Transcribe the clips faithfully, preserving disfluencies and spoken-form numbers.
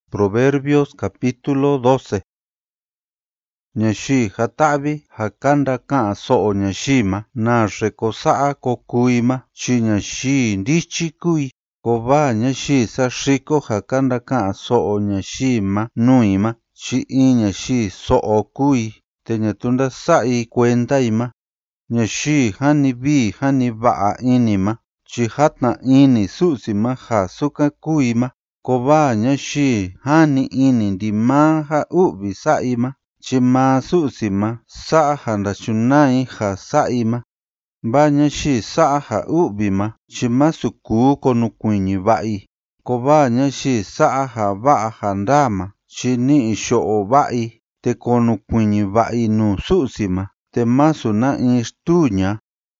Proverbios capítulo doce. Nyashi hatabi hakanda ka so nyashima na rekosaa kokuima chi nyashi ndichi kui kova nyashi sa shiko hakanda ka so nyashima nuima chi in nyashi so kui te nyatunda sai kwenta ima nyashi hani bi hani baa inima chi hatna ini susima ha suka kuima kova nyashi hani ini ndima ha ubi saima chi ma susima sa handa chunai ha saima ba nyashi sa ha ubi ma chi ma suku konu kuinyi bai kova nyashi sa ha ba handama chi ni sho bai te konu kuinyi bai nu susima te masu na istunya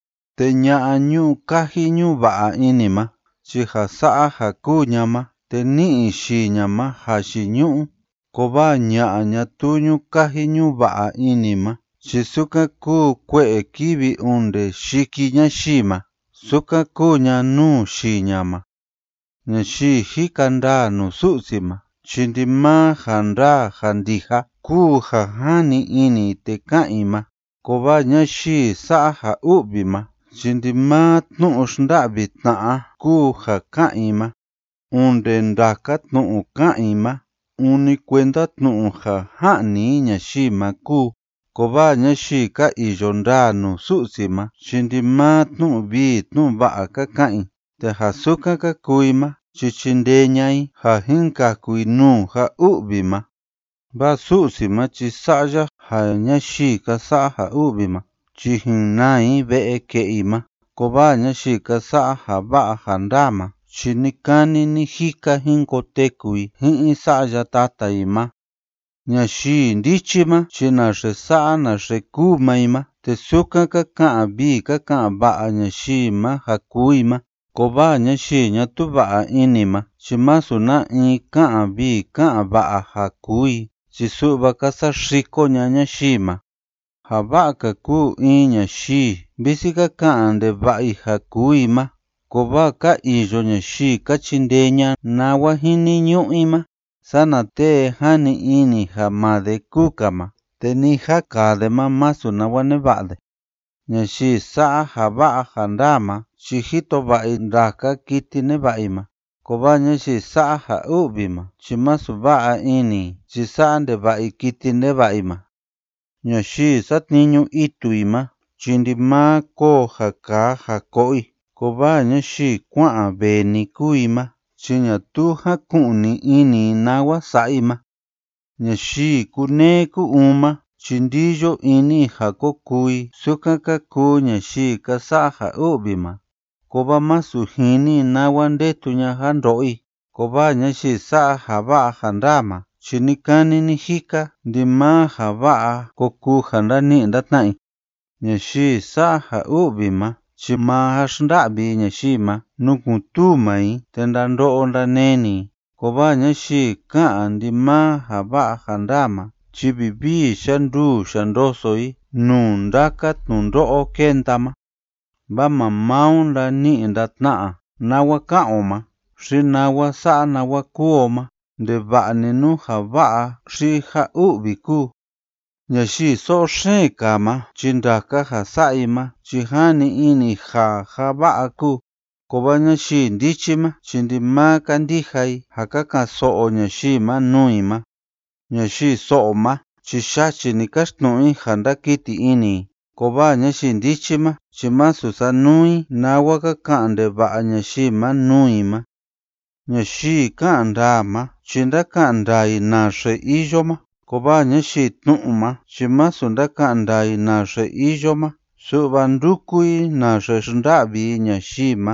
te nya nyu kahi nyu ba inima chi ha sa ha kunyama te ni shi nyama ha shi nyu kova nya nya tunyu kahi nyu ba inima chi suka ku kwe kibi unde shiki nya shima suka ku nya nu shi nyama nya shi hikanda nu susima chindima handa handiha ku ha hani ini te kaima kova nya shi sa ha ubima chindima tnu shndabi taa ku ha kaima unde ndaka tnu kaima uni kwenda tnu ha hani nya shima ku kova nya shi ka ijonda nu susima chindima tnu bi tnu ba ka kai te hasuka ka kuima chichinde nyai ha hinka kuinu ha ubima ba susima chi saja ha nya shi ka sa ha ubima chi hinai be ke ima kova nya shi ka sa ha ba handama chi nikani ni hika hinko tekui hin saja tata ima nya shi ndichima chi na she sa na she ku maima te suka ka ka bi ka ka ba nya shi ma ha kuima kova nya shi nya tu ba inima chi masu na i ka bi ka ba ha kui chi su ba ka sa shiko nya nya shima ha ba ka ku i nya shi bisi ka ka ande ba i ha kuima kova ka iyo nya shi ka chindenya na wa hini nyu ima sana te hani ini ha ma de kukama te ni ha ka de ma masu na wa ne ba de nya shi sa ha ba handama chi hito ba i ndaka kiti ne ba ima kova nya shi sa ha ubima chi masu ba ini chi sa ande ba i kiti ne ba ima nya shi sat niñu itu ima chindi ma ko ha ka ha koi kova nya shi kwa be ni kuima chi nya tu ha kuni ini na wa saima nya shi kune ku uma chindiyo ini ha ko kui suka ka ku nya shi ka sa ha ubima kova masu hini na wa ndetu nya handoi kova nya shi sa ha ba handama chinikani ni hika ndima ha ba ko ku handa ni ndatnai nya shi sa ha ubima chi ma ha shndabi nya shi ma nuku tu mai tenda ndo nda neni kova nya shi ka ndima ha ba handama chi bibi shandu shandosoi nu ndaka tundo kentama ba mamaun la ni ndatna na wa kaoma shi na wa sa na wa kuoma de ba ni nu ha ba shi ha ubi ku nya shi so she kama chindaka ha saima chi hani ini ha ha ba ku kova nya shi ndichima chindima kandihai ha ka ka so nya shi ma nuima nya shi so ma chi shachi ni kashtnui handa kiti ini kova nya shi ndichima chi masu sa nui na wa ka kande ba nya shi ma nuima nya shi ka ndama chinda ka ndai na she ijoma kova nya shi tnuma chi masu nda ka ndai na she ijoma su bandukui na she shndabi nya shi ma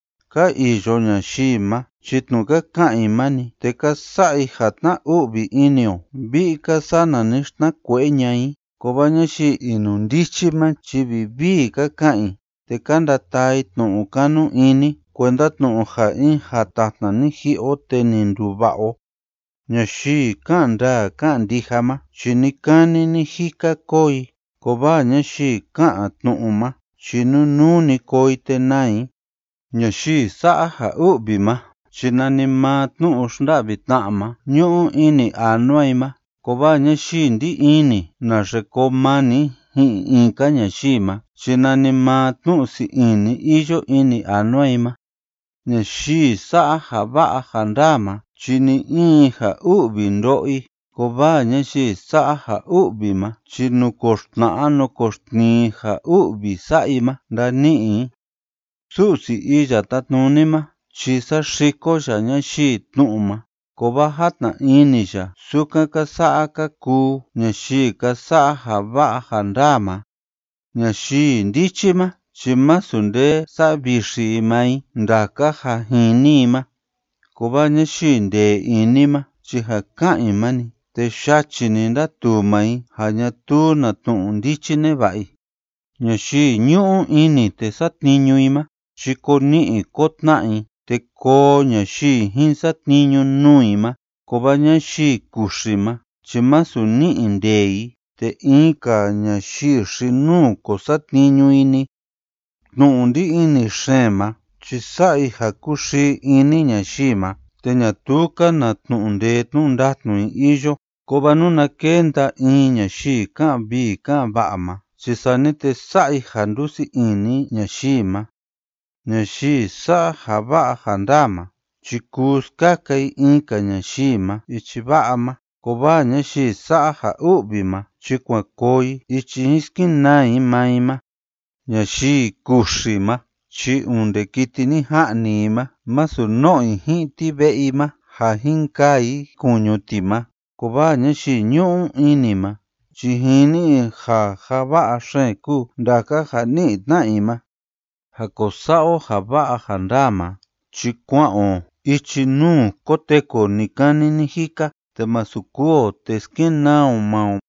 ka ijo nya shi ma chitnu ka ka imani te ka sai hatna ubi inio bi ka sana nishna kwe nyai kova nya shi inu ndichima chi bibi ka kai te kanda tai tnu kanu ini kwenda tnu ha in hatatna ni hi o te nindubao nya shi kanda kandihama chinikani ni hika koi kova nya shi ka tnuma chinu nu ni koi te nai nya shi sa ha ubima chi nani maa tnu'u xnda'vi ta'ma ñu'u ini anuaima kova ñaxii ndi ini naxe komani ji'in inka ñaxima chi nani maa tnu'u si ini iyo ini anuaima ñaxii sa'a ja va'a ja ndama chi ni in ja u'vi ndo'i kova ñaxii sa'a ja u'vi ma chi nukoxtna'a nukoxtnii ja u'vi sa'ima ndani'i Su'si iya tatnuni ma chi saxiko ya ñaxii tnu'u ma kova jatna ini ya sukan ka sa'a ka kuu ñaxii ka sa'a ja va'a ja ndama ñaxii ndichi ma chi masu ndee sa'a vixi mai ndaka ja jini ma kova ñaxii ndee ini ma chi ja ka'in mani te xachini ndatu mai ja ñatu na tnu'u ndichi neva'i ñaxii ñu'u ini te satniñui ma chi koni'i kotna'i te koo ñaxii jin satniñu nui ma kova ñaxii kuxi ma chi masu ni'i nde'i te inka ñaxii xinuu ko satniñuini tnu'u ndi ini xeen ma chi sa'i ja kuxi ini ñaxii ma te ñatuka na tnu'u ndee tnu'u ndatnui iyo kova nuna kenda in ñaxii ka'an vii ka'an va'a ma chi sani te sa'i ja ndusi ini ñaxii ma ñaxii sa'a ja va'a ja ndama chi kuu skakai inka ñaxii ma ichi va'a ma kova ñaxii sa'a ja u'vi ma chi kuankoi ichi skinai mai ma ñaxii kuxi ma chi unde kiti ni ja'ni ma masu no'i ji'in ti ve'i ma ja jinkai kuñuti ma kova ñaxii ñu'u ini ma chi jini ja ja va'a xeen kuu ndaka ja ni'i tna'i ma ja ko sa'o ja va'a ja ndama chi kua'on ichi nuu koteko nikani ni jika te masu kuo te skenao mao